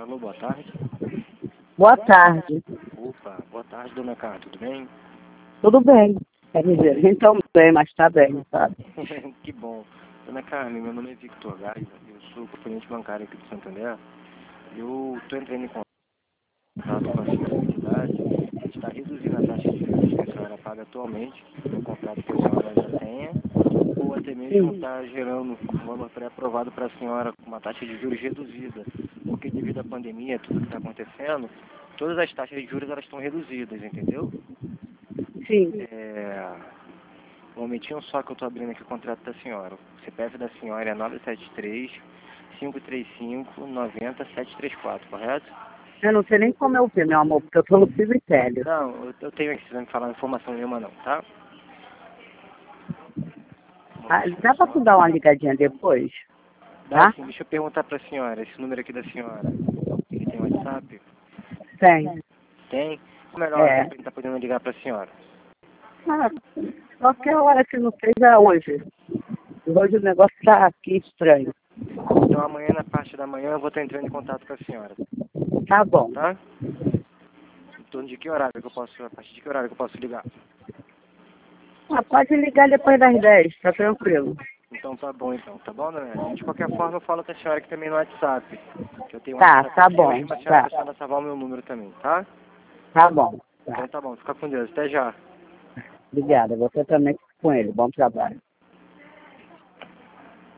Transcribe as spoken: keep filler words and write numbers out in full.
Alô, boa tarde. Boa tarde. Opa, boa tarde, dona Carla, tudo bem? Tudo bem. Quer dizer, então bem, mas tá bem, sabe? Que bom. Dona Carmen, meu nome é Victor Gás, eu sou correspondente bancário aqui do Santander. Eu estou entrando em contato com a senhora de idade. A gente está reduzindo a taxa de juros que a senhora paga atualmente no contrato que a senhora já tenha, ou até mesmo Sim. está gerando um valor pré-aprovado para a senhora com uma taxa de juros reduzida, porque devido à pandemia, tudo que está acontecendo, todas as taxas de juros elas estão reduzidas, entendeu? Sim. É... Um momentinho só que eu estou abrindo aqui o contrato da senhora. O C P F da senhora é nove sete três, cinco três cinco, nove zero sete três quatro, correto? Eu não sei nem como eu vi, meu amor, porque eu tô no cemitério. Não, eu, eu tenho aqui, você não me falar informação nenhuma não, tá? Ah, dá pra tu dar uma ligadinha depois? Dá Tá? sim, deixa eu perguntar para a senhora, esse número aqui da senhora, ele tem WhatsApp? Tem. Tem? Como é melhor É. para ele estar podendo ligar para a senhora? Ah, qualquer hora que não seja hoje. Hoje o negócio tá aqui estranho. Então amanhã, na parte da manhã, eu vou estar entrando em contato com a senhora, Tá bom. tá? Em torno de que horário que eu posso, a partir de que horário que eu posso ligar? Ah, pode ligar depois das dez, tá tranquilo. Então tá bom então, tá bom, dona Nelly? De qualquer forma eu falo com a senhora aqui também no WhatsApp. Que eu tenho um Tá, WhatsApp tá aqui, eu bom. chamo a senhora Tá. pra senhora salvar o meu número também, tá? Tá bom. Tá. Então tá bom, fica com Deus, até já. Obrigada. Você também com ele. Bom trabalho.